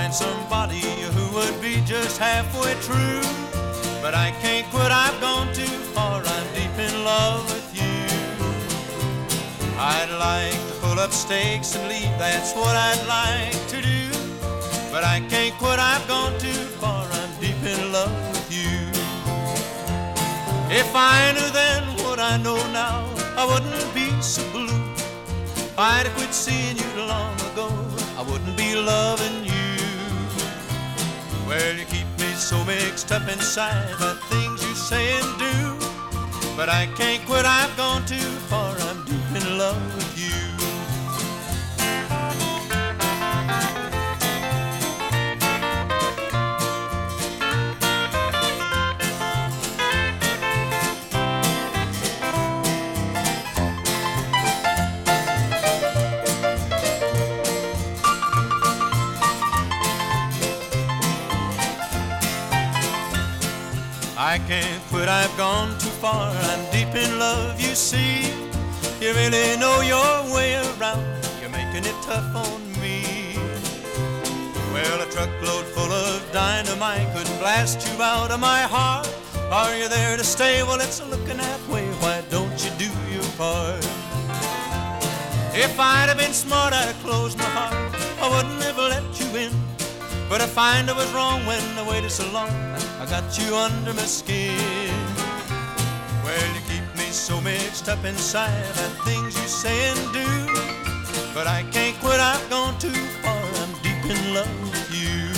find somebody who would be just halfway true. But I can't quit, I've gone too far, I'm deep in love with you. I'd like to pull up stakes and leave, that's what I'd like to do. But I can't quit, I've gone too far, I'm deep in love with you. If I knew then what I know now, I wouldn't be so blue. If I'd have quit seeing you long ago, I wouldn't be loving you. Well, you keep me so mixed up inside by things you say and do. But I can't quit, I've gone too far, I'm deep in love with you. I can't quit, I've gone too far, I'm deep in love, you see. You really know your way around, you're making it tough on me. Well, a truckload full of dynamite couldn't blast you out of my heart. Are you there to stay? Well, it's looking that way, why don't you do your part? If I'd have been smart, I'd have closed my heart, I wouldn't have let you in. But I find I was wrong when I waited so long, I got you under my skin. Well, you keep me so mixed up inside by things you say and do. But I can't quit, I've gone too far, I'm deep in love with you.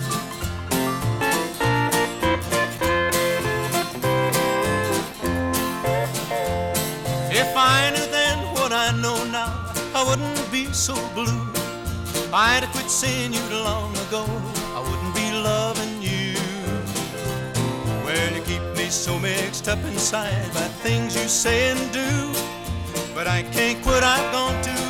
If I knew then what I know now, I wouldn't be so blue. If I'd have quit seeing you long ago, I wouldn't be loving you. Well, you keep me so mixed up inside by things you say and do. But I can't quit, I've gone too